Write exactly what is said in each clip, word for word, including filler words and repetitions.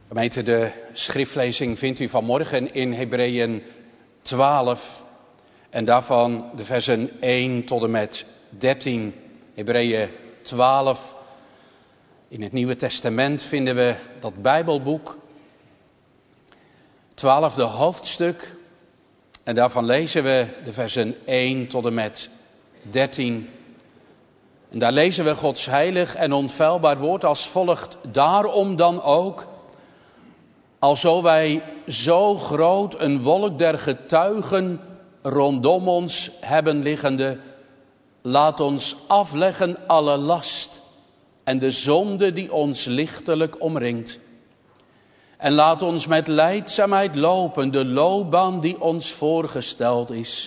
Gemeente, de schriftlezing vindt u vanmorgen in Hebreeën twaalf en daarvan de versen één tot en met dertien. Hebreeën twaalf. In het Nieuwe Testament vinden we dat Bijbelboek, twaalfde hoofdstuk, en daarvan lezen we de versen één tot en met dertien. En daar lezen we Gods heilig en onfeilbaar woord als volgt: daarom dan ook, alzo wij zo groot een wolk der getuigen rondom ons hebben liggende, laat ons afleggen alle last en de zonde die ons lichtelijk omringt. En laat ons met lijdzaamheid lopen de loopbaan die ons voorgesteld is,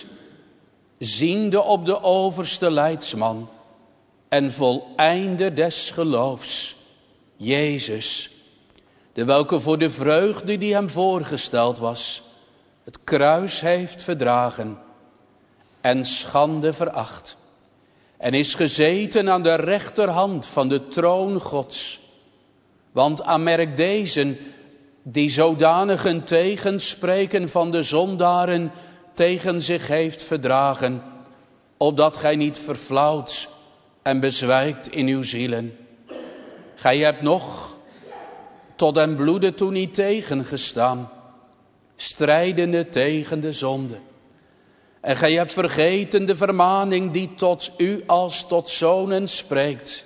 ziende op de overste leidsman en voleinder des geloofs, Jezus, de welke voor de vreugde die hem voorgesteld was, het kruis heeft verdragen en schande veracht, en is gezeten aan de rechterhand van de troon Gods. Want aanmerk deze, die zodanigen tegenspreken van de zondaren tegen zich heeft verdragen, opdat gij niet verflauwt en bezwijkt in uw zielen. Gij hebt nog tot den bloede toe niet tegengestaan, strijdende tegen de zonde. En gij hebt vergeten de vermaning die tot u als tot zonen spreekt.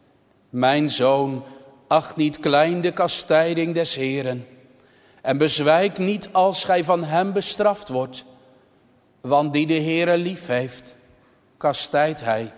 Mijn zoon, acht niet klein de kastijding des Heeren, en bezwijk niet als gij van hem bestraft wordt. Want die de Heere lief heeft, kastijdt hij.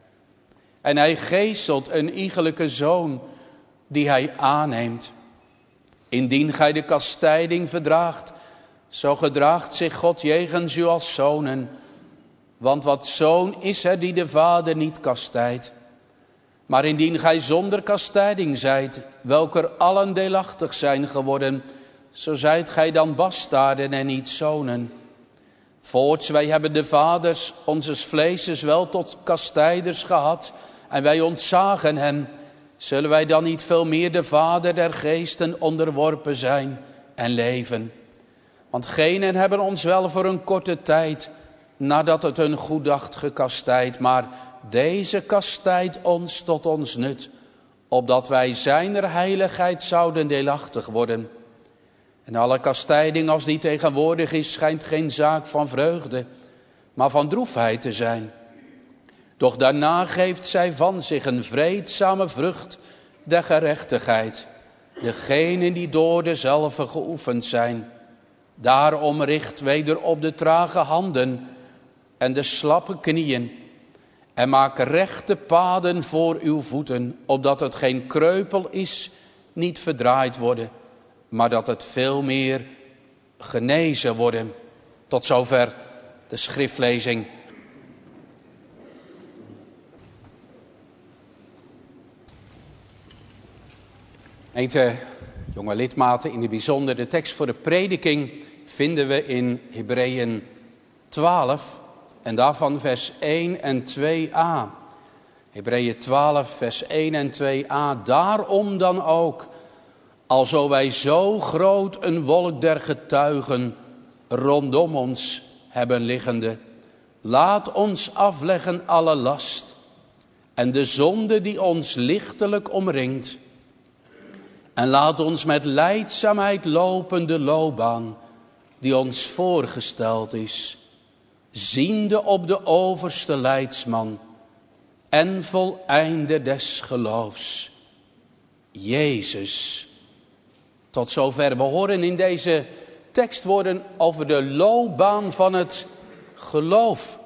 En hij geeselt een iegelijke zoon die hij aanneemt. Indien gij de kastijding verdraagt, zo gedraagt zich God jegens u als zonen. Want wat zoon is er die de vader niet kastijdt. Maar indien gij zonder kastijding zijt, welker allen deelachtig zijn geworden, zo zijt gij dan bastaarden en niet zonen. Voorts, wij hebben de vaders onzes vleeses wel tot kastijders gehad, en wij ontzagen hen. Zullen wij dan niet veel meer de vader der geesten onderworpen zijn en leven? Want genen hebben ons wel voor een korte tijd, nadat het hun goed dacht, gekastijd, maar deze kastijdt ons tot ons nut, opdat wij zijner heiligheid zouden deelachtig worden. En alle kastijding, als die tegenwoordig is, schijnt geen zaak van vreugde, maar van droefheid te zijn. Doch daarna geeft zij van zich een vreedzame vrucht der gerechtigheid, degenen die door dezelfde geoefend zijn. Daarom richt weder op de trage handen en de slappe knieën, en maak rechte paden voor uw voeten, opdat het geen kreupel is, niet verdraaid worden, maar dat het veel meer genezen worden. Tot zover de schriftlezing. Gemeente, jonge lidmaten, in het bijzonder de tekst voor de prediking vinden we in Hebreeën twaalf en daarvan vers één en twee a. Hebreeën twaalf vers één en twee a. Daarom dan ook, alzo wij zo groot een wolk der getuigen rondom ons hebben liggende, laat ons afleggen alle last en de zonde die ons lichtelijk omringt. En laat ons met lijdzaamheid lopen de loopbaan die ons voorgesteld is, ziende op de overste leidsman en voleinder des geloofs, Jezus. Tot zover. We horen in deze tekstwoorden over de loopbaan van het geloof.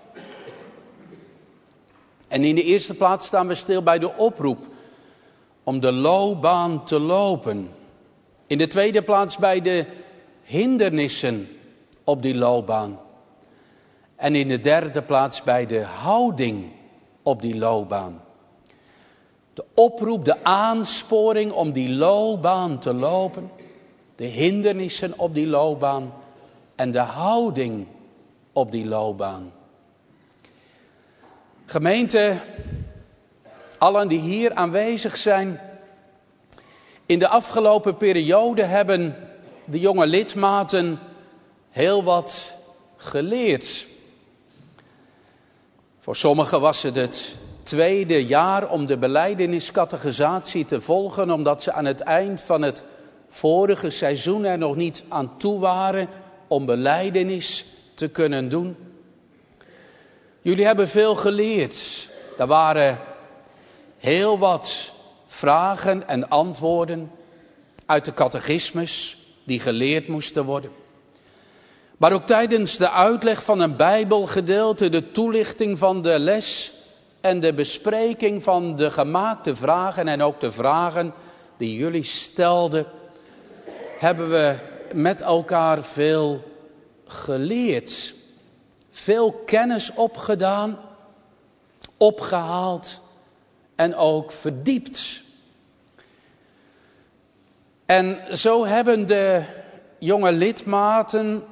En in de eerste plaats staan we stil bij de oproep om de loopbaan te lopen. In de tweede plaats bij de hindernissen op die loopbaan. En in de derde plaats bij de houding op die loopbaan. De oproep, de aansporing om die loopbaan te lopen. De hindernissen op die loopbaan. En de houding op die loopbaan. Gemeente, allen die hier aanwezig zijn, In de afgelopen periode hebben de jonge lidmaten heel wat geleerd. Voor sommigen was het het tweede jaar om de belijdeniscatechisatie te volgen, omdat ze aan het eind van het vorige seizoen er nog niet aan toe waren om belijdenis te kunnen doen. Jullie hebben veel geleerd. Er waren heel wat vragen en antwoorden uit de catechismus die geleerd moesten worden. Maar ook tijdens de uitleg van een Bijbelgedeelte, de toelichting van de les en de bespreking van de gemaakte vragen en ook de vragen die jullie stelden, hebben we met elkaar veel geleerd. Veel kennis opgedaan, opgehaald en ook verdiept. En zo hebben de jonge lidmaten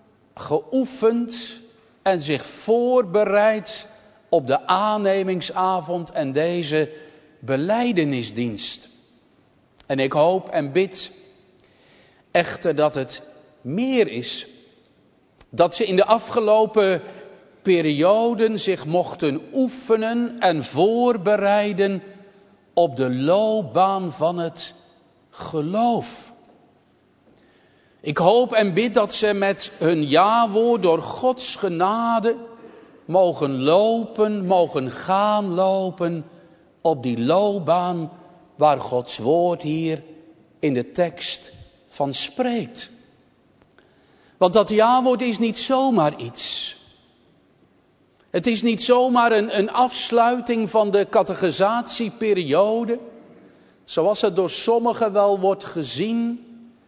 geoefend en zich voorbereid op de aannemingsavond en deze belijdenisdienst. En ik hoop en bid echter dat het meer is. Dat ze in de afgelopen perioden zich mochten oefenen en voorbereiden op de loopbaan van het geloof. Ik hoop en bid dat ze met hun ja-woord door Gods genade mogen lopen, mogen gaan lopen op die loopbaan waar Gods woord hier in de tekst van spreekt. Want dat ja-woord is niet zomaar iets. Het is niet zomaar een, een afsluiting van de catechisatieperiode, zoals het door sommigen wel wordt gezien.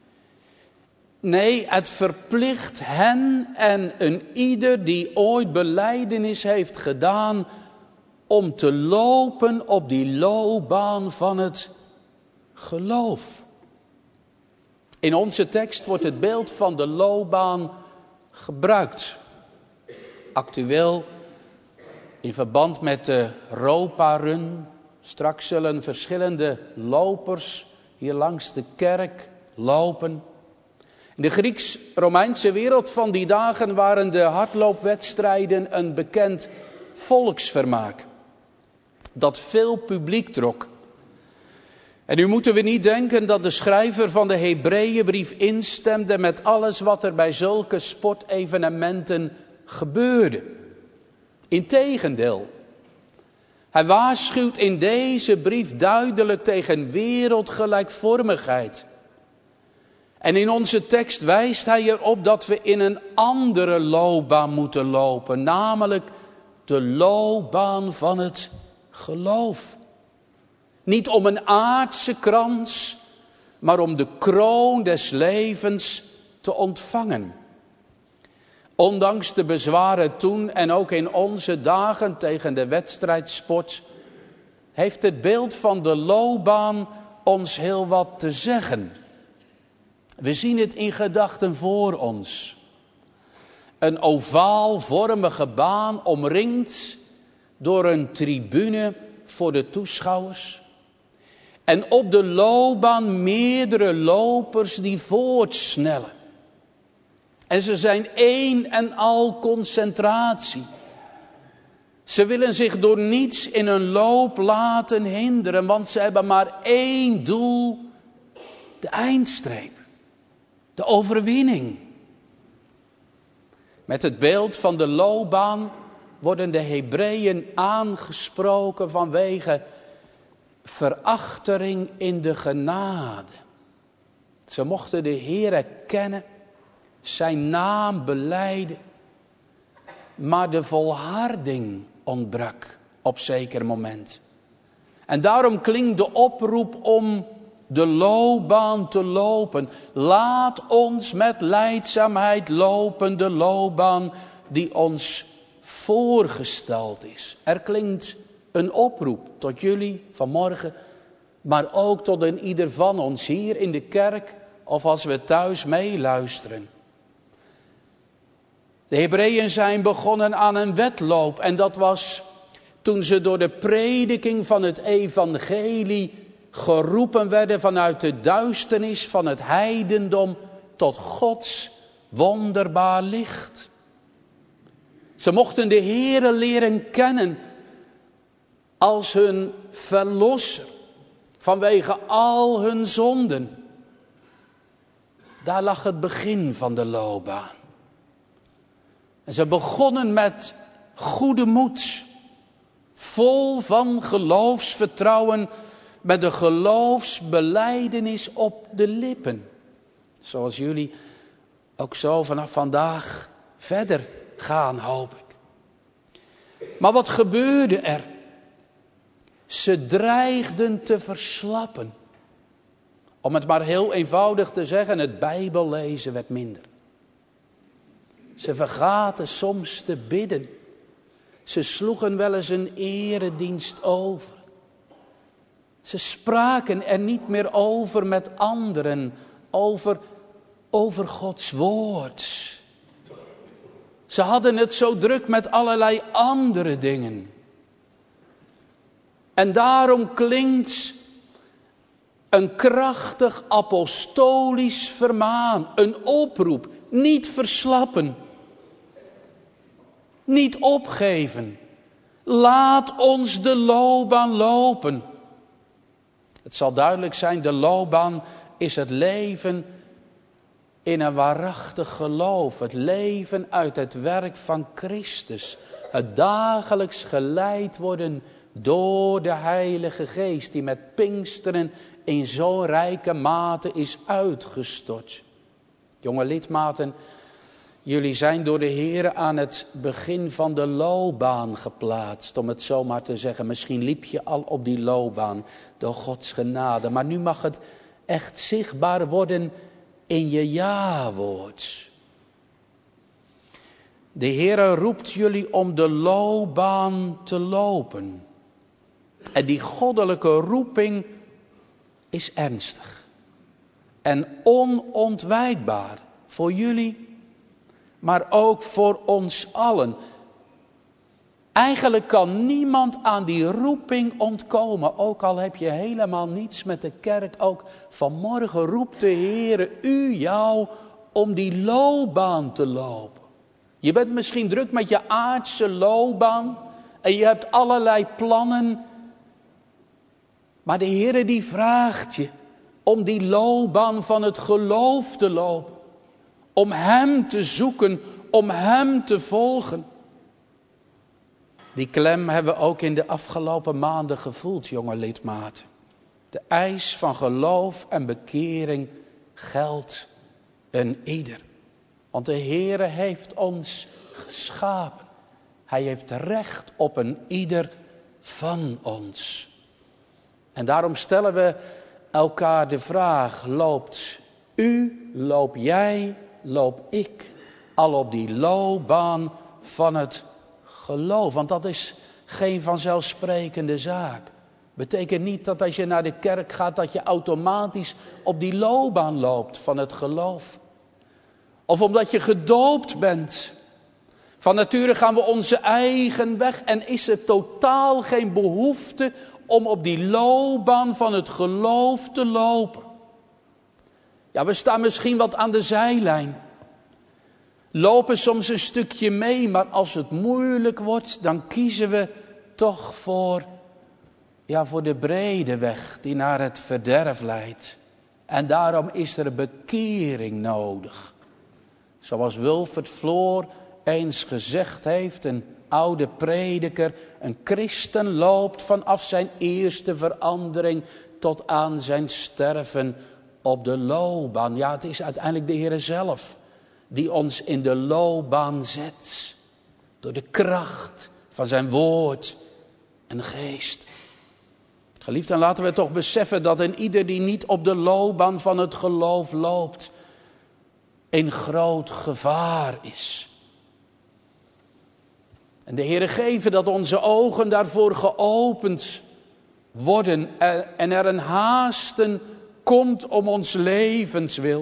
Nee, het verplicht hen en een ieder die ooit belijdenis heeft gedaan om te lopen op die loopbaan van het geloof. In onze tekst wordt het beeld van de loopbaan gebruikt. Actueel in verband met de Europa-run. Straks zullen verschillende lopers hier langs de kerk lopen. In de Grieks-Romeinse wereld van die dagen waren de hardloopwedstrijden een bekend volksvermaak. Dat veel publiek trok. En nu moeten we niet denken dat de schrijver van de Hebreeënbrief instemde met alles wat er bij zulke sportevenementen gebeurde. Integendeel. Hij waarschuwt in deze brief duidelijk tegen wereldgelijkvormigheid. En in onze tekst wijst hij erop dat we in een andere loopbaan moeten lopen. Namelijk de loopbaan van het geloof. Niet om een aardse krans, maar om de kroon des levens te ontvangen. Ondanks de bezwaren toen en ook in onze dagen tegen de wedstrijdsport, heeft het beeld van de loopbaan ons heel wat te zeggen. We zien het in gedachten voor ons. Een ovaalvormige baan omringd door een tribune voor de toeschouwers. En op de loopbaan meerdere lopers die voortsnellen. En ze zijn één en al concentratie. Ze willen zich door niets in hun loop laten hinderen, want ze hebben maar één doel, de eindstreep, de overwinning. Met het beeld van de loopbaan worden de Hebreeën aangesproken vanwege verachtering in de genade. Ze mochten de Heere kennen, zijn naam belijden, maar de volharding ontbrak op zeker moment. En daarom klinkt de oproep om de loopbaan te lopen. Laat ons met lijdzaamheid lopen, de loopbaan die ons voorgesteld is. Er klinkt een oproep tot jullie vanmorgen, maar ook tot een ieder van ons hier in de kerk of als we thuis meeluisteren. De Hebreeën zijn begonnen aan een wedloop en dat was toen ze door de prediking van het evangelie geroepen werden vanuit de duisternis van het heidendom tot Gods wonderbaar licht. Ze mochten de Heere leren kennen als hun verlosser vanwege al hun zonden. Daar lag het begin van de loopbaan. En ze begonnen met goede moed, vol van geloofsvertrouwen, met de geloofsbelijdenis op de lippen. Zoals jullie ook zo vanaf vandaag verder gaan, hoop ik. Maar wat gebeurde er? Ze dreigden te verslappen. Om het maar heel eenvoudig te zeggen, het Bijbellezen werd minder. Ze vergaten soms te bidden. Ze sloegen wel eens een eredienst over. Ze spraken er niet meer over met anderen, over, over Gods woord. Ze hadden het zo druk met allerlei andere dingen. En daarom klinkt een krachtig apostolisch vermaan, een oproep, niet verslappen, niet opgeven. Laat ons de loopbaan lopen. Het zal duidelijk zijn, de loopbaan is het leven in een waarachtig geloof. Het leven uit het werk van Christus. Het dagelijks geleid worden door de Heilige Geest, die met Pinksteren in zo'n rijke mate is uitgestort. Jonge lidmaten, jullie zijn door de Heer aan het begin van de loopbaan geplaatst, om het zo maar te zeggen. Misschien liep je al op die loopbaan door Gods genade, maar nu mag het echt zichtbaar worden in je ja-woord. De Heer roept jullie om de loopbaan te lopen. En die goddelijke roeping is ernstig en onontwijkbaar voor jullie, maar ook voor ons allen. Eigenlijk kan niemand aan die roeping ontkomen, ook al heb je helemaal niets met de kerk. Ook vanmorgen roept de Heere u jou om die loopbaan te lopen. Je bent misschien druk met je aardse loopbaan en je hebt allerlei plannen. Maar de Heere die vraagt je om die loopbaan van het geloof te lopen. Om Hem te zoeken, om Hem te volgen. Die klem hebben we ook in de afgelopen maanden gevoeld, jonge lidmaten. De eis van geloof en bekering geldt een ieder. Want de Heere heeft ons geschapen. Hij heeft recht op een ieder van ons. En daarom stellen we elkaar de vraag, loopt u, loop jij, loop ik al op die loopbaan van het geloof? Want dat is geen vanzelfsprekende zaak. Betekent niet dat als je naar de kerk gaat dat je automatisch op die loopbaan loopt van het geloof. Of omdat je gedoopt bent. Van nature gaan we onze eigen weg en is er totaal geen behoefte om op die loopbaan van het geloof te lopen. Ja, we staan misschien wat aan de zijlijn. Lopen soms een stukje mee, maar als het moeilijk wordt, dan kiezen we toch voor, ja, voor de brede weg die naar het verderf leidt. En daarom is er bekering nodig. Zoals Wilfert Floor eens gezegd heeft, een oude prediker, een christen loopt vanaf zijn eerste verandering tot aan zijn sterven op de loopbaan. Ja, het is uiteindelijk de Heer zelf die ons in de loopbaan zet. Door de kracht van zijn woord en geest. Geliefden, laten we toch beseffen dat een ieder die niet op de loopbaan van het geloof loopt, in groot gevaar is. En de Heere geven dat onze ogen daarvoor geopend worden en er een haasten komt om ons levenswil.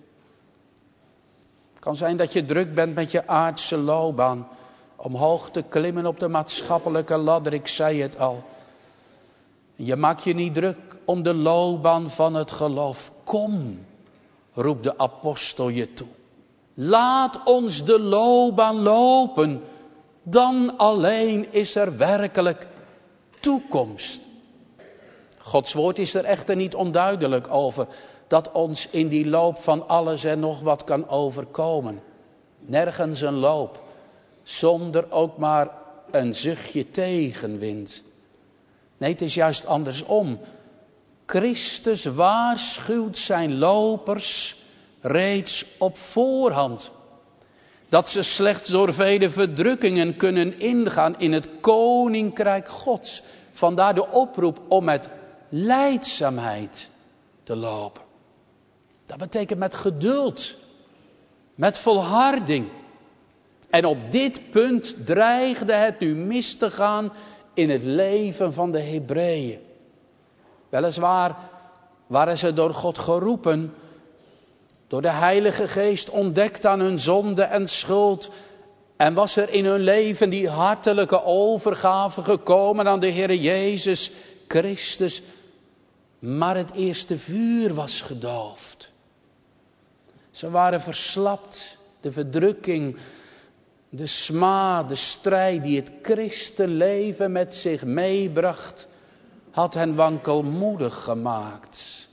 Het kan zijn dat je druk bent met je aardse loopbaan, omhoog te klimmen op de maatschappelijke ladder, ik zei het al. Je maakt je niet druk om de loopbaan van het geloof. Kom, roept de apostel je toe. Laat ons de loopbaan lopen. Dan alleen is er werkelijk toekomst. Gods woord is er echter niet onduidelijk over dat ons in die loop van alles en nog wat kan overkomen. Nergens een loop, zonder ook maar een zuchtje tegenwind. Nee, het is juist andersom. Christus waarschuwt zijn lopers reeds op voorhand. Dat ze slechts door vele verdrukkingen kunnen ingaan in het koninkrijk Gods. Vandaar de oproep om met lijdzaamheid te lopen. Dat betekent met geduld, met volharding. En op dit punt dreigde het nu mis te gaan in het leven van de Hebreeën. Weliswaar waren ze door God geroepen, door de Heilige Geest ontdekt aan hun zonde en schuld. En was er in hun leven die hartelijke overgave gekomen aan de Heer Jezus Christus. Maar het eerste vuur was gedoofd. Ze waren verslapt. De verdrukking, de smaad, de strijd die het christenleven met zich meebracht, had hen wankelmoedig gemaakt.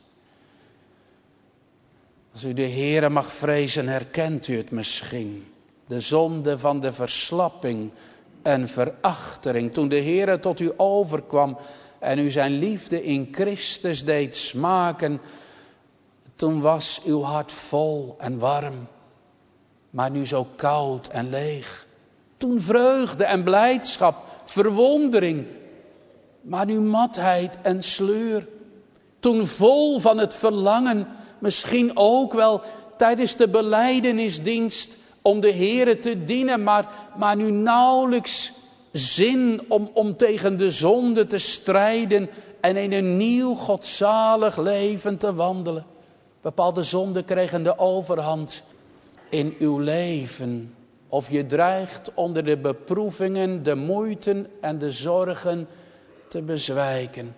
Als u de Heere mag vrezen, herkent u het misschien. De zonde van de verslapping en verachtering. Toen de Heere tot u overkwam en u zijn liefde in Christus deed smaken, toen was uw hart vol en warm, maar nu zo koud en leeg. Toen vreugde en blijdschap, verwondering, maar nu matheid en sleur. Toen vol van het verlangen, misschien ook wel tijdens de belijdenisdienst om de Heere te dienen, maar, maar nu nauwelijks zin om, om tegen de zonde te strijden en in een nieuw godzalig leven te wandelen. Bepaalde zonden kregen de overhand in uw leven. Of je dreigt onder de beproevingen, de moeiten en de zorgen te bezwijken.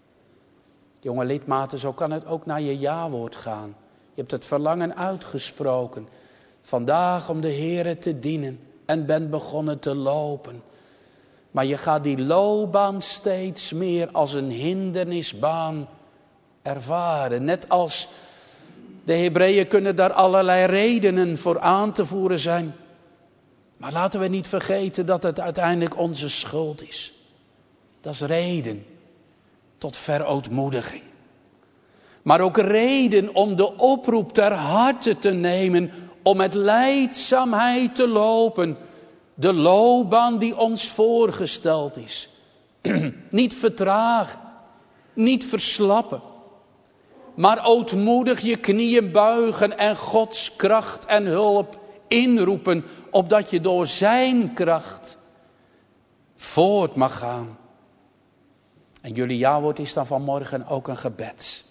Jonge lidmaten, zo kan het ook naar je jawoord gaan. Je hebt het verlangen uitgesproken. Vandaag om de Heere te dienen en bent begonnen te lopen. Maar je gaat die loopbaan steeds meer als een hindernisbaan ervaren. Net als de Hebreeën kunnen daar allerlei redenen voor aan te voeren zijn. Maar laten we niet vergeten dat het uiteindelijk onze schuld is. Dat is reden tot verootmoediging. Maar ook reden om de oproep ter harte te nemen om met lijdzaamheid te lopen. De loopbaan die ons voorgesteld is. Niet vertragen, niet verslappen. Maar ootmoedig je knieën buigen en Gods kracht en hulp inroepen. Opdat je door zijn kracht voort mag gaan. En jullie jawoord is dan vanmorgen ook een gebed.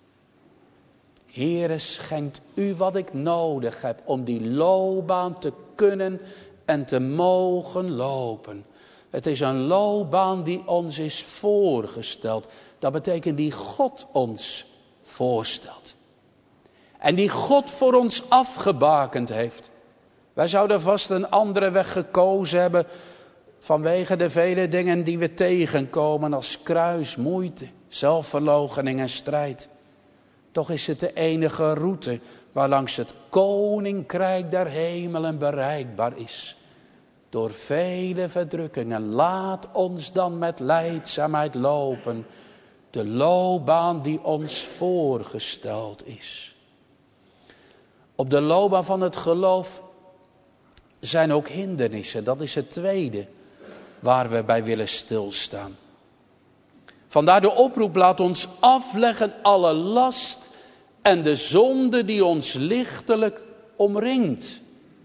Heere, schenkt u wat ik nodig heb om die loopbaan te kunnen en te mogen lopen. Het is een loopbaan die ons is voorgesteld. Dat betekent die God ons voorstelt. En die God voor ons afgebakend heeft. Wij zouden vast een andere weg gekozen hebben vanwege de vele dingen die we tegenkomen als kruis, moeite, zelfverloochening en strijd. Toch is het de enige route waarlangs het koninkrijk der hemelen bereikbaar is. Door vele verdrukkingen. Laat ons dan met lijdzaamheid lopen. De loopbaan die ons voorgesteld is. Op de loopbaan van het geloof zijn ook hindernissen. Dat is het tweede waar we bij willen stilstaan. Vandaar de oproep, laat ons afleggen alle last en de zonde die ons lichtelijk omringt.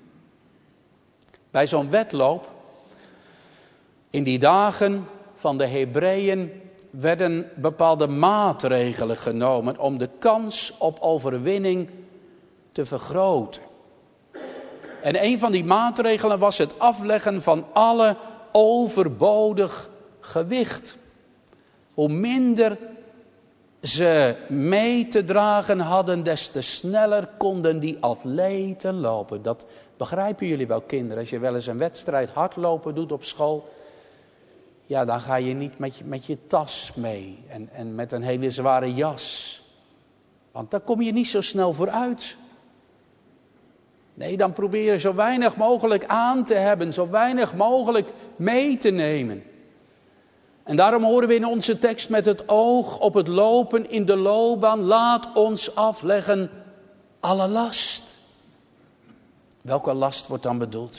Bij zo'n wedloop, in die dagen van de Hebreeën, werden bepaalde maatregelen genomen om de kans op overwinning te vergroten. En een van die maatregelen was het afleggen van alle overbodig gewicht. Hoe minder ze mee te dragen hadden, des te sneller konden die atleten lopen. Dat begrijpen jullie wel, kinderen. Als je wel eens een wedstrijd hardlopen doet op school, ja, dan ga je niet met je, met je tas mee en, en met een hele zware jas. Want dan kom je niet zo snel vooruit. Nee, dan probeer je zo weinig mogelijk aan te hebben, zo weinig mogelijk mee te nemen. En daarom horen we in onze tekst met het oog op het lopen in de loopbaan, laat ons afleggen alle last. Welke last wordt dan bedoeld?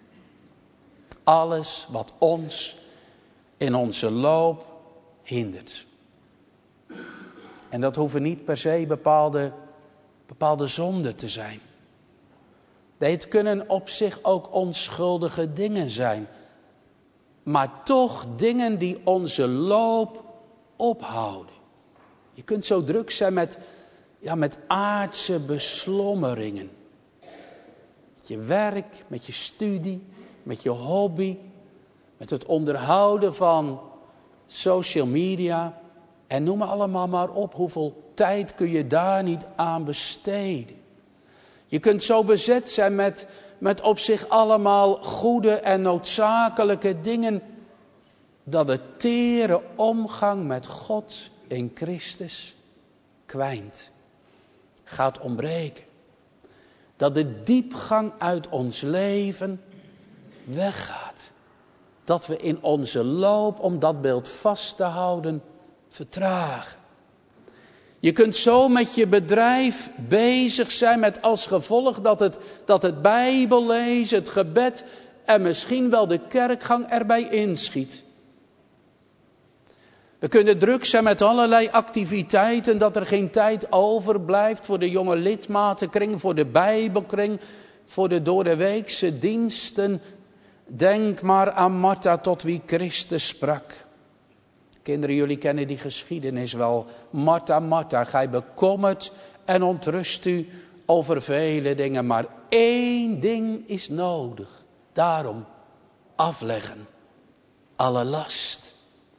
Alles wat ons in onze loop hindert. En dat hoeven niet per se bepaalde, bepaalde zonden te zijn. Nee, het kunnen op zich ook onschuldige dingen zijn. Maar toch dingen die onze loop ophouden. Je kunt zo druk zijn met, ja, met aardse beslommeringen. Met je werk, met je studie, met je hobby. Met het onderhouden van social media. En noem maar allemaal maar op. Hoeveel tijd kun je daar niet aan besteden? Je kunt zo bezet zijn met, met op zich allemaal goede en noodzakelijke dingen, dat de tere omgang met God in Christus kwijnt, gaat ontbreken. Dat de diepgang uit ons leven weggaat. Dat we in onze loop, om dat beeld vast te houden, vertragen. Je kunt zo met je bedrijf bezig zijn met als gevolg dat het, dat het Bijbellezen, het gebed en misschien wel de kerkgang erbij inschiet. We kunnen druk zijn met allerlei activiteiten, dat er geen tijd overblijft voor de jonge lidmatenkring, voor de Bijbelkring, voor de doordeweekse diensten. Denk maar aan Martha tot wie Christus sprak. Kinderen, jullie kennen die geschiedenis wel. Martha, Martha, gij bekommert en ontrust u over vele dingen. Maar één ding is nodig. Daarom afleggen alle last.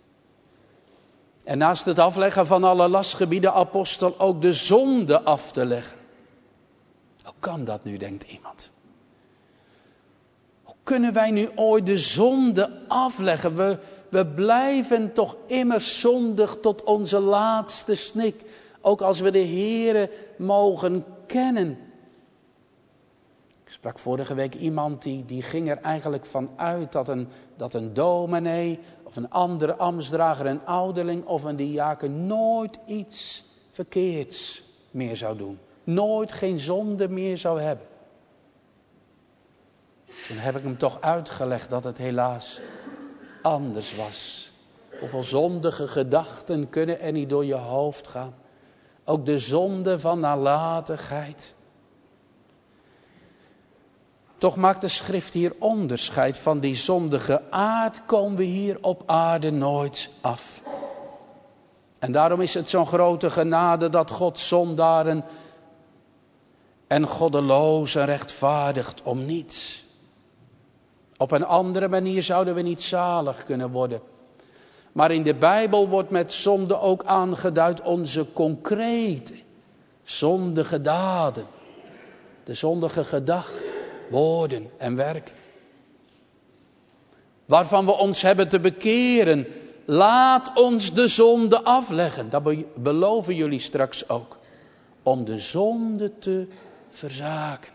En naast het afleggen van alle last gebied de apostel ook de zonde af te leggen. Hoe kan dat nu, denkt iemand? Hoe kunnen wij nu ooit de zonde afleggen? We... We blijven toch immer zondig tot onze laatste snik. Ook als we de Heere mogen kennen. Ik sprak vorige week iemand die, die ging er eigenlijk van uit dat een, dat een dominee of een andere ambtsdrager, een ouderling of een diaken nooit iets verkeerds meer zou doen. Nooit geen zonde meer zou hebben. Toen heb ik hem toch uitgelegd dat het helaas anders was. Hoeveel zondige gedachten kunnen er niet door je hoofd gaan. Ook de zonde van nalatigheid. Toch maakt de schrift hier onderscheid van die zondige aard. Komen we hier op aarde nooit af. En daarom is het zo'n grote genade dat God zondaren en goddelozen rechtvaardigt om niets. Op een andere manier zouden we niet zalig kunnen worden. Maar in de Bijbel wordt met zonde ook aangeduid onze concrete zondige daden. De zondige gedachten, woorden en werken. Waarvan we ons hebben te bekeren. Laat ons de zonde afleggen. Dat be- beloven jullie straks ook. Om de zonde te verzaken.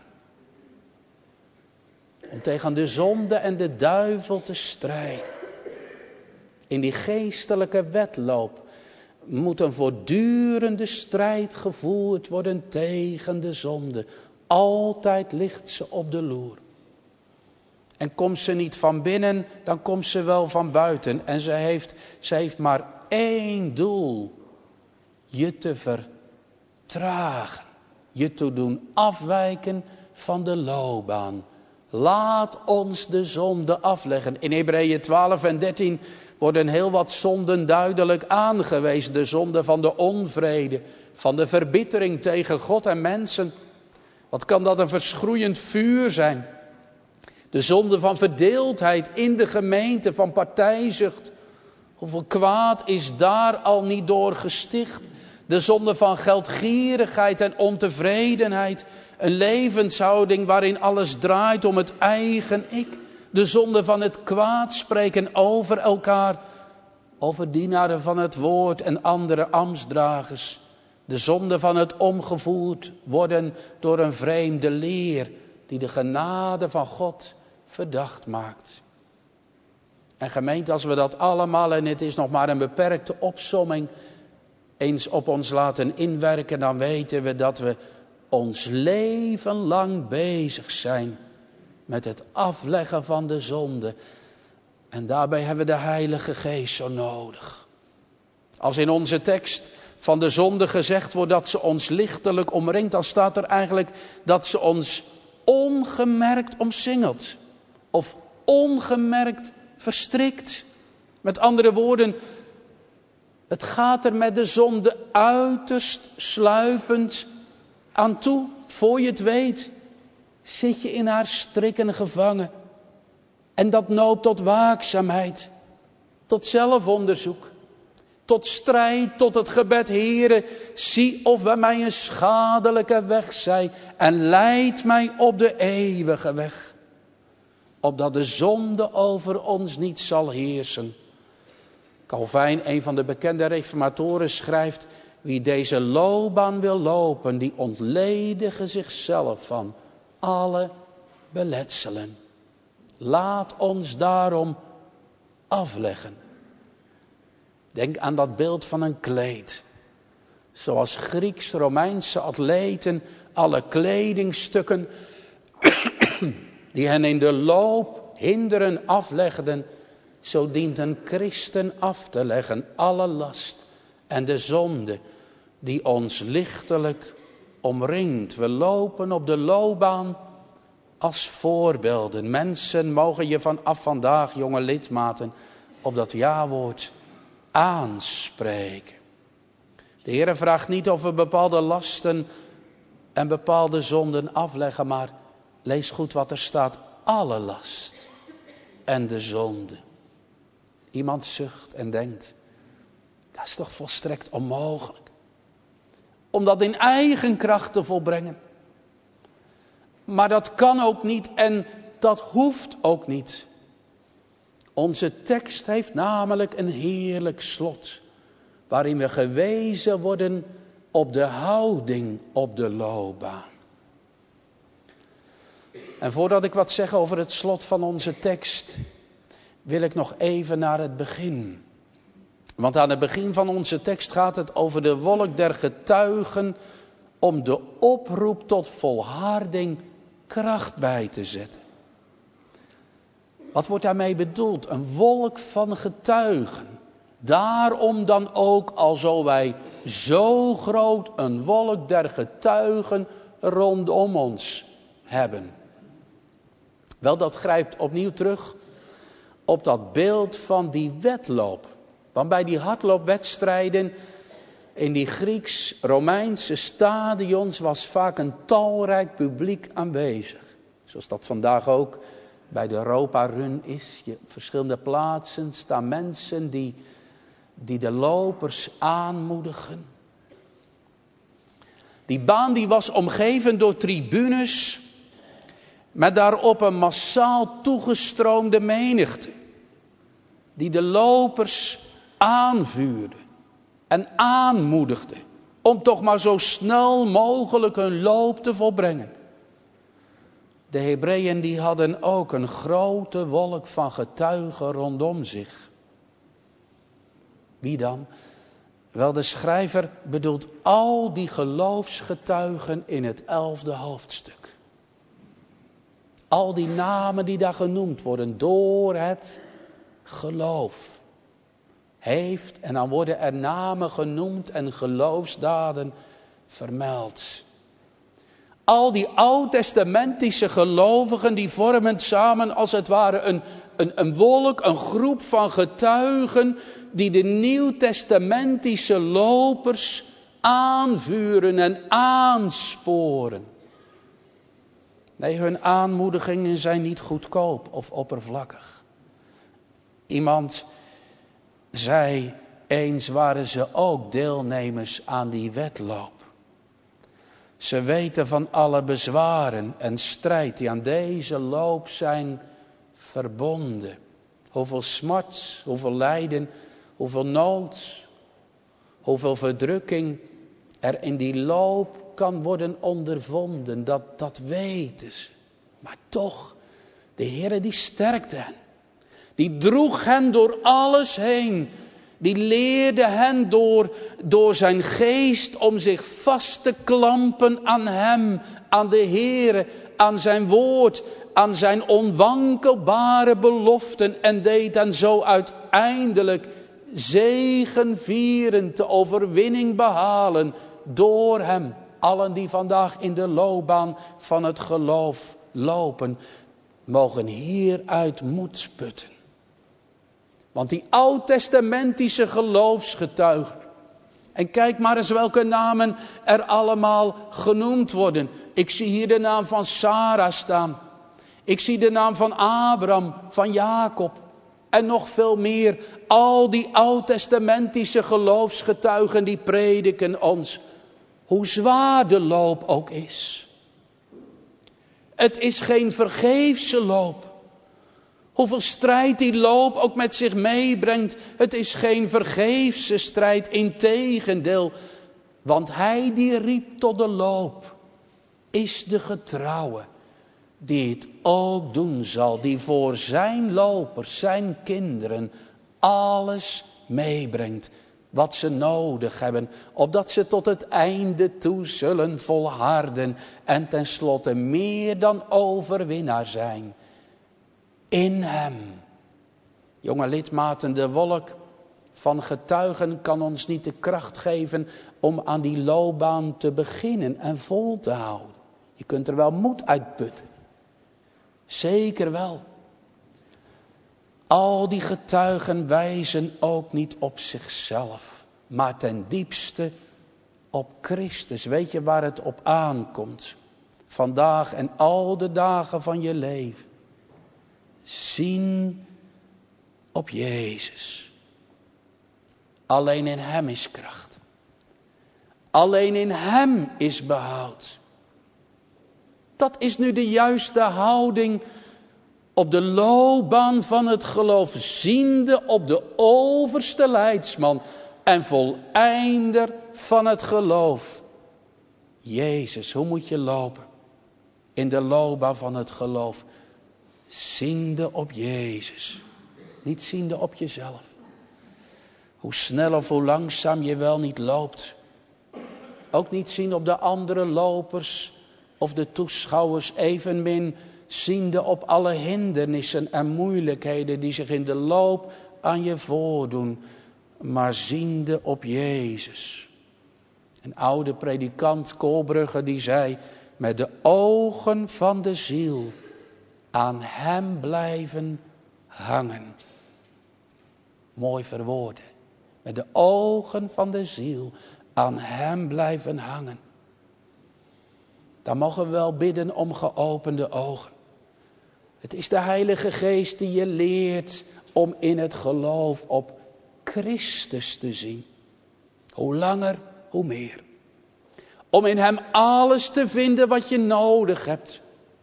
Om tegen de zonde en de duivel te strijden. In die geestelijke wedloop moet een voortdurende strijd gevoerd worden tegen de zonde. Altijd ligt ze op de loer. En komt ze niet van binnen, dan komt ze wel van buiten. En ze heeft, ze heeft maar één doel. Je te vertragen. Je te doen afwijken van de loopbaan. Laat ons de zonde afleggen. In Hebreeën twaalf en dertien worden heel wat zonden duidelijk aangewezen. De zonde van de onvrede, van de verbittering tegen God en mensen. Wat kan dat een verschroeiend vuur zijn? De zonde van verdeeldheid in de gemeente, van partijzucht. Hoeveel kwaad is daar al niet door gesticht? De zonde van geldgierigheid en ontevredenheid. Een levenshouding waarin alles draait om het eigen ik. De zonde van het kwaadspreken over elkaar. Over dienaren van het woord en andere ambtsdragers. De zonde van het omgevoerd worden door een vreemde leer. Die de genade van God verdacht maakt. En gemeente, als we dat allemaal, en het is nog maar een beperkte opsomming, eens op ons laten inwerken, dan weten we dat we ons leven lang bezig zijn met het afleggen van de zonde. En daarbij hebben we de Heilige Geest zo nodig. Als in onze tekst van de zonde gezegd wordt dat ze ons lichtelijk omringt, dan staat er eigenlijk dat ze ons ongemerkt omsingelt. Of ongemerkt verstrikt. Met andere woorden, het gaat er met de zonde uiterst sluipend aan toe. Voor je het weet, zit je in haar strikken gevangen. En dat noopt tot waakzaamheid, tot zelfonderzoek, tot strijd, tot het gebed. Heere, zie of bij mij een schadelijke weg zij en leid mij op de eeuwige weg. Opdat de zonde over ons niet zal heersen. Calvijn, een van de bekende reformatoren, schrijft: wie deze loopbaan wil lopen, die ontledige zichzelf van alle beletselen. Laat ons daarom afleggen. Denk aan dat beeld van een kleed. Zoals Grieks-Romeinse atleten alle kledingstukken die hen in de loop hinderen aflegden, zo dient een christen af te leggen alle last en de zonde die ons lichtelijk omringt. We lopen op de loopbaan als voorbeelden. Mensen mogen je vanaf vandaag, jonge lidmaten, op dat ja-woord aanspreken. De Heer vraagt niet of we bepaalde lasten en bepaalde zonden afleggen, maar lees goed wat er staat. Alle last en de zonde. Iemand zucht en denkt, dat is toch volstrekt onmogelijk. Om dat in eigen kracht te volbrengen. Maar dat kan ook niet en dat hoeft ook niet. Onze tekst heeft namelijk een heerlijk slot. Waarin we gewezen worden op de houding op de loopbaan. En voordat ik wat zeg over het slot van onze tekst, wil ik nog even naar het begin. Want aan het begin van onze tekst gaat het over de wolk der getuigen om de oproep tot volharding kracht bij te zetten. Wat wordt daarmee bedoeld? Een wolk van getuigen. Daarom dan ook, alzo wij zo groot een wolk der getuigen rondom ons hebben. Wel, dat grijpt opnieuw terug op dat beeld van die wedloop. Want bij die hardloopwedstrijden in die Grieks-Romeinse stadions was vaak een talrijk publiek aanwezig. Zoals dat vandaag ook bij de Europa Run is. Je, op verschillende plaatsen staan mensen die, die de lopers aanmoedigen. Die baan die was omgeven door tribunes met daarop een massaal toegestroomde menigte. Die de lopers aanvuurde en aanmoedigde om toch maar zo snel mogelijk hun loop te volbrengen. De Hebreeën die hadden ook een grote wolk van getuigen rondom zich. Wie dan? Wel, de schrijver bedoelt al die geloofsgetuigen in het elfde hoofdstuk. Al die namen die daar genoemd worden door het geloof. Heeft, en dan worden er namen genoemd en geloofsdaden vermeld. Al die oud-testamentische gelovigen die vormen samen als het ware een, een, een wolk, een groep van getuigen die de nieuw-testamentische lopers aanvuren en aansporen. Nee, hun aanmoedigingen zijn niet goedkoop of oppervlakkig. Iemand Zij, eens waren ze ook deelnemers aan die wedloop. Ze weten van alle bezwaren en strijd die aan deze loop zijn verbonden. Hoeveel smart, hoeveel lijden, hoeveel nood, hoeveel verdrukking er in die loop kan worden ondervonden. Dat, dat weten ze. Maar toch, de Heere die sterkte hen. Die droeg hen door alles heen. Die leerde hen door, door zijn geest om zich vast te klampen aan hem, aan de Heere, aan zijn woord, aan zijn onwankelbare beloften. En deed hen zo uiteindelijk zegevierend de overwinning behalen door hem. Allen die vandaag in de loopbaan van het geloof lopen, mogen hieruit moed putten. Want die oud-testamentische geloofsgetuigen, en kijk maar eens welke namen er allemaal genoemd worden. Ik zie hier de naam van Sarah staan. Ik zie de naam van Abraham, van Jacob en nog veel meer. Al die oud-testamentische geloofsgetuigen die prediken ons hoe zwaar de loop ook is. Het is geen vergeefse loop. Hoeveel strijd die loop ook met zich meebrengt. Het is geen vergeefse strijd, integendeel. Want hij die riep tot de loop, is de getrouwe, die het ook doen zal. Die voor zijn lopers, zijn kinderen, alles meebrengt wat ze nodig hebben. Opdat ze tot het einde toe zullen volharden. En tenslotte meer dan overwinnaar zijn. In hem. Jonge lidmaten, de wolk van getuigen kan ons niet de kracht geven om aan die loopbaan te beginnen en vol te houden. Je kunt er wel moed uitputten. Zeker wel. Al die getuigen wijzen ook niet op zichzelf, maar ten diepste op Christus. Weet je waar het op aankomt? Vandaag en al de dagen van je leven. Zien op Jezus. Alleen in hem is kracht. Alleen in hem is behoud. Dat is nu de juiste houding op de loopbaan van het geloof. Ziende op de overste leidsman en voleinder van het geloof. Jezus, hoe moet je lopen in de loopbaan van het geloof? Ziende op Jezus. Niet ziende op jezelf. Hoe snel of hoe langzaam je wel niet loopt. Ook niet zien op de andere lopers of de toeschouwers, evenmin ziende op alle hindernissen en moeilijkheden die zich in de loop aan je voordoen. Maar ziende op Jezus. Een oude predikant, Koolbrugge, die zei: met de ogen van de ziel aan hem blijven hangen. Mooi verwoorden. Met de ogen van de ziel aan hem blijven hangen. Dan mogen we wel bidden om geopende ogen. Het is de Heilige Geest die je leert om in het geloof op Christus te zien. Hoe langer, hoe meer. Om in hem alles te vinden wat je nodig hebt.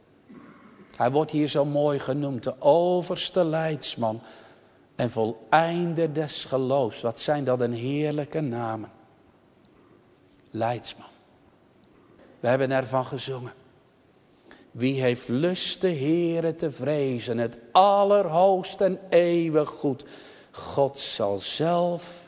Hij wordt hier zo mooi genoemd, de overste leidsman en voleinder des geloofs. Wat zijn dat een heerlijke namen. Leidsman. We hebben ervan gezongen. Wie heeft lust de Heere te vrezen, het allerhoogst en eeuwig goed. God zal zelf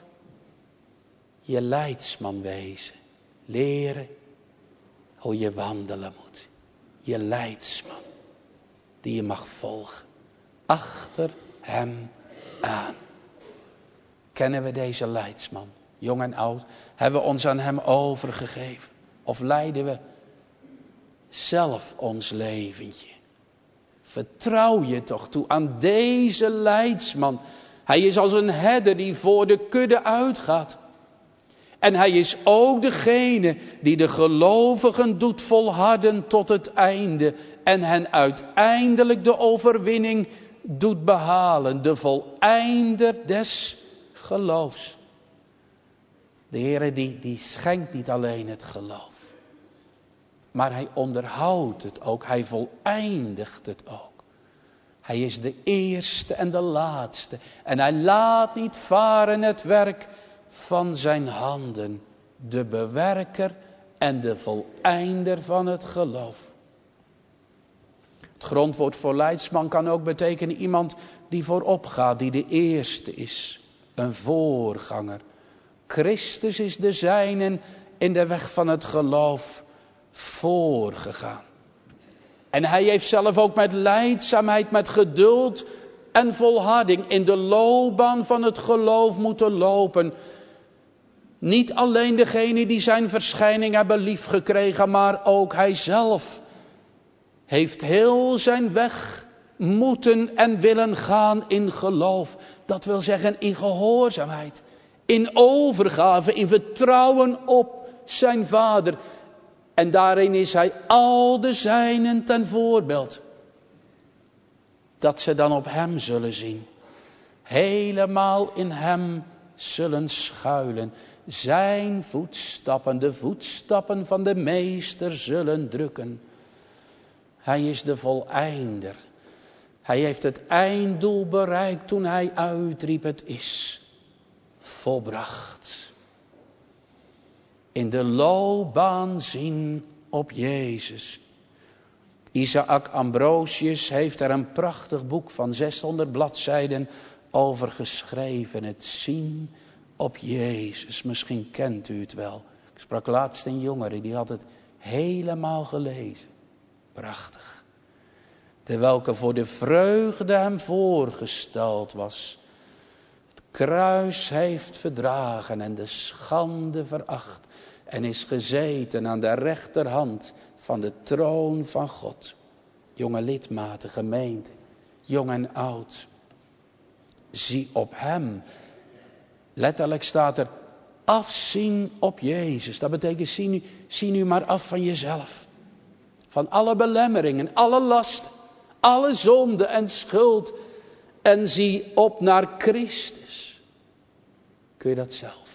je leidsman wezen. Leren hoe je wandelen moet. Je leidsman. Die je mag volgen. Achter hem aan. Kennen we deze leidsman? Jong en oud. Hebben we ons aan hem overgegeven? Of leiden we zelf ons leventje? Vertrouw je toch toe aan deze leidsman. Hij is als een herder die voor de kudde uitgaat. En hij is ook degene die de gelovigen doet volharden tot het einde. En hen uiteindelijk de overwinning doet behalen. De voleinder des geloofs. De Heere die, die schenkt niet alleen het geloof. Maar hij onderhoudt het ook. Hij voleindigt het ook. Hij is de eerste en de laatste. En hij laat niet varen het werk van zijn handen. De bewerker en de voleinder van het geloof. Het grondwoord voor leidsman kan ook betekenen iemand die voorop gaat, die de eerste is. Een voorganger. Christus is de zijnen in de weg van het geloof voorgegaan. En hij heeft zelf ook met lijdzaamheid, met geduld en volharding in de loopbaan van het geloof moeten lopen. Niet alleen degene die zijn verschijning hebben liefgekregen, maar ook hij zelf heeft heel zijn weg moeten en willen gaan in geloof. Dat wil zeggen in gehoorzaamheid, in overgave, in vertrouwen op zijn Vader. En daarin is hij al de zijnen ten voorbeeld. Dat ze dan op hem zullen zien. Helemaal in hem zullen schuilen. Zijn voetstappen, de voetstappen van de meester zullen drukken. Hij is de voleinder. Hij heeft het einddoel bereikt toen hij uitriep, het is volbracht. In de loopbaan zien op Jezus. Isaac Ambrosius heeft er een prachtig boek van zeshonderd bladzijden over geschreven. Het zien op Jezus. Misschien kent u het wel. Ik sprak laatst een jongere, die had het helemaal gelezen. Prachtig. De welke voor de vreugde hem voorgesteld was. Het kruis heeft verdragen en de schande veracht. En is gezeten aan de rechterhand van de troon van God. Jonge lidmaten, gemeente, jong en oud. Zie op hem. Letterlijk staat er, afzien op Jezus. Dat betekent, zie nu, zie nu maar af van jezelf. Van alle belemmeringen, alle lasten, alle zonde en schuld. En zie op naar Christus. Kun je dat zelf?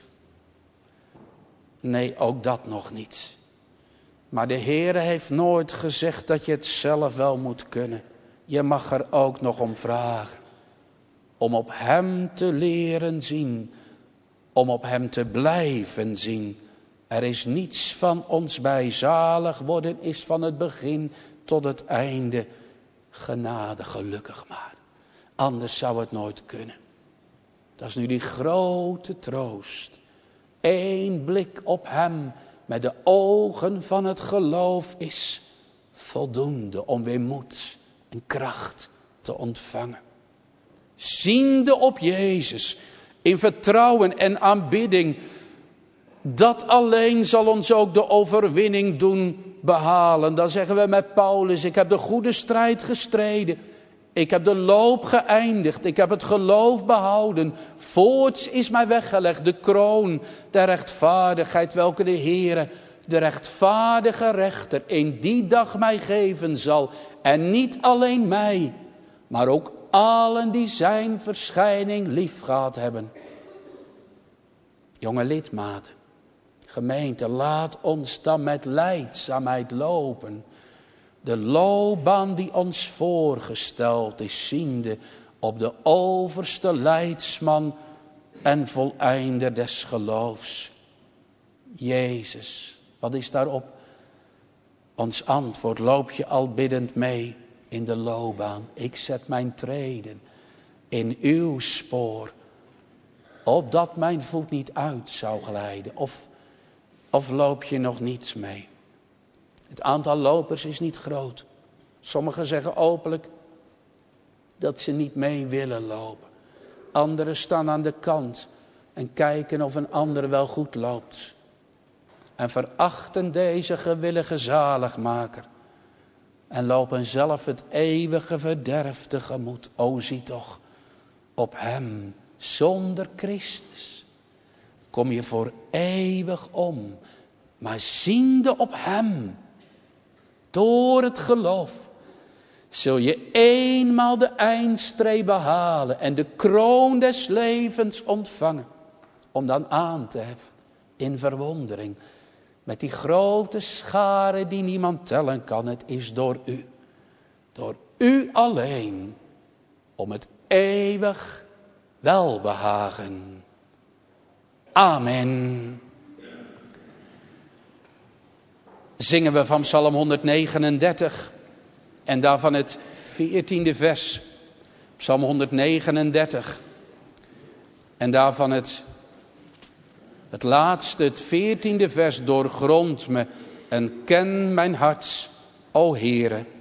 Nee, ook dat nog niet. Maar de Heere heeft nooit gezegd dat je het zelf wel moet kunnen. Je mag er ook nog om vragen. Om op hem te leren zien. Om op hem te blijven zien. Er is niets van ons bij. Zalig worden is van het begin tot het einde. Genade, gelukkig maar. Anders zou het nooit kunnen. Dat is nu die grote troost. Eén blik op hem met de ogen van het geloof is voldoende om weer moed en kracht te ontvangen. Ziende op Jezus in vertrouwen en aanbidding, dat alleen zal ons ook de overwinning doen behalen. Dan zeggen we met Paulus, ik heb de goede strijd gestreden. Ik heb de loop geëindigd. Ik heb het geloof behouden. Voorts is mij weggelegd de kroon der rechtvaardigheid, welke de Heere, de rechtvaardige rechter, in die dag mij geven zal. En niet alleen mij, maar ook allen die zijn verschijning lief gehad hebben. Jonge lidmaten, gemeente, laat ons dan met lijdzaamheid lopen. De loopbaan die ons voorgesteld is, ziende op de overste leidsman en voleinder des geloofs. Jezus, wat is daarop ons antwoord? Loop je al biddend mee in de loopbaan? Ik zet mijn treden in uw spoor, opdat mijn voet niet uit zou glijden. Of, of loop je nog niets mee? Het aantal lopers is niet groot. Sommigen zeggen openlijk dat ze niet mee willen lopen. Anderen staan aan de kant en kijken of een ander wel goed loopt. En verachten deze gewillige zaligmaker. En lopen zelf het eeuwige verderf tegemoet. O, zie toch op hem zonder Christus. Kom je voor eeuwig om. Maar ziende op hem. Door het geloof zul je eenmaal de eindstreep behalen en de kroon des levens ontvangen. Om dan aan te heffen in verwondering. Met die grote schare die niemand tellen kan. Het is door u. Door u alleen. Om het eeuwig welbehagen. Amen. Zingen we van Psalm honderdnegenendertig. En daarvan het veertiende vers. Psalm honderdnegenendertig. En daarvan het, het laatste, het veertiende vers. Doorgrond me en ken mijn hart, o Heere.